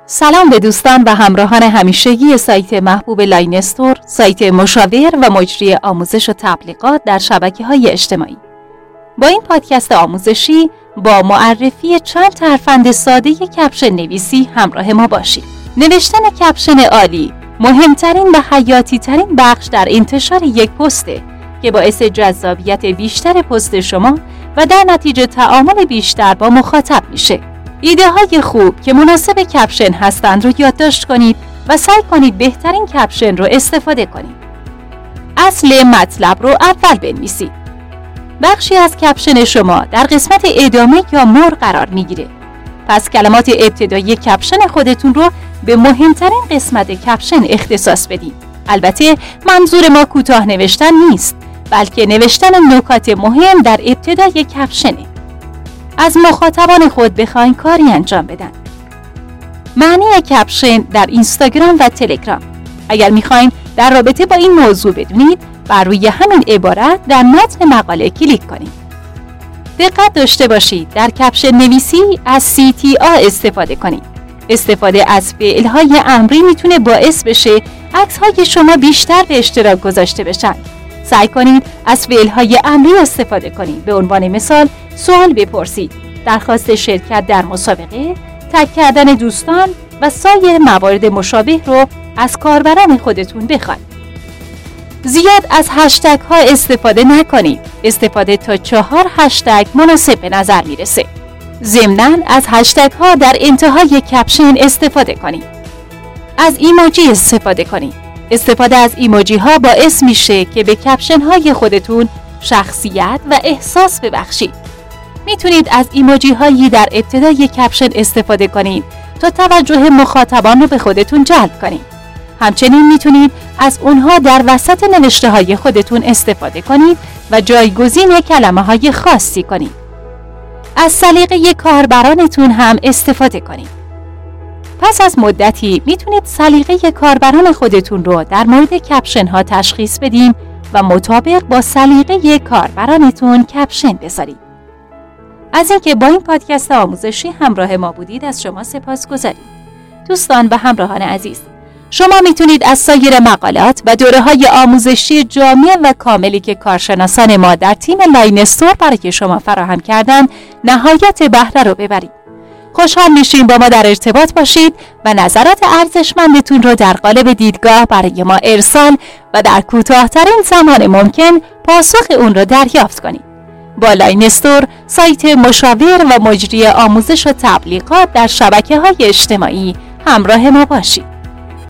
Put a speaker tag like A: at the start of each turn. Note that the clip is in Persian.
A: سلام به دوستان و همراهان همیشگی سایت محبوب لاین استور، سایت مشاور و مجری آموزش و تبلیغات در شبکه‌های اجتماعی. با این پادکست آموزشی با معرفی چند ترفند ساده کپشن نویسی همراه ما باشید. نوشتن کپشن عالی مهمترین و حیاتی ترین بخش در انتشار یک پسته که باعث جذابیت بیشتر پست شما و در نتیجه تعامل بیشتر با مخاطب میشه. ایده های خوب که مناسب کپشن هستند رو یادداشت کنید و سعی کنید بهترین کپشن رو استفاده کنید. اصل مطلب رو اول بنویسید. بخشی از کپشن شما در قسمت ادامه یا مور قرار میگیره. پس کلمات ابتدایی کپشن خودتون رو به مهمترین قسمت کپشن اختصاص بدید. البته منظور ما کوتاه نوشتن نیست، بلکه نوشتن نکات مهم در ابتدای کپشنه. از مخاطبان خود بخواین کاری انجام بدن. معنی کپشن در اینستاگرام و تلگرام. اگر میخواین در رابطه با این موضوع بدونید، بر روی همین عبارت در متن مقاله کلیک کنید. دقت داشته باشید در کپشن نویسی از CTA استفاده کنید. استفاده از فعل‌های امری میتونه باعث بشه عکس‌های شما بیشتر به اشتراک گذاشته بشن. سعی کنید از فعل‌های امری استفاده کنید. به عنوان مثال سوال بپرسید، درخواست شرکت در مسابقه، تگ کردن دوستان و سایر موارد مشابه رو از کاربران خودتون بخواید. زیاد از هشتگ ها استفاده نکنید. استفاده تا 4 هشتگ مناسب به نظر میرسه. ضمناً از هشتگ ها در انتهای کپشن استفاده کنید. از ایموجی استفاده کنید. استفاده از ایموجی ها باعث میشه که به کپشن های خودتون شخصیت و احساس ببخشید. میتونید از ایموجی هایی در ابتدای کپشن استفاده کنید تا توجه مخاطبان رو به خودتون جلب کنید. همچنین میتونید از اونها در وسط نوشته های خودتون استفاده کنید و جایگزین کلمه های خاصی کنید. از سلیقه کاربرانتون هم استفاده کنید. پس از مدتی میتونید سلیقه کاربران خودتون رو در مورد کپشن ها تشخیص بدیم و مطابق با سلیقه کاربرانتون کپشن بذارید. از اینکه با این پادکست آموزشی همراه ما بودید از شما سپاسگزاریم. دوستان و همراهان عزیز، شما میتونید از سایر مقالات و دوره‌های آموزشی جامع و کاملی که کارشناسان ما در تیم لاین استور برای شما فراهم کردن نهایت بهره رو ببرید. خوشحال میشیم با ما در ارتباط باشید و نظرات ارزشمندتون رو در قالب دیدگاه برای ما ارسال و در کوتاه‌ترین زمان ممکن پاسخ اون رو دریافت کنید. با لاین استور، سایت مشاور و مجری آموزش و تبلیغات در شبکه‌های اجتماعی همراه ما باشید.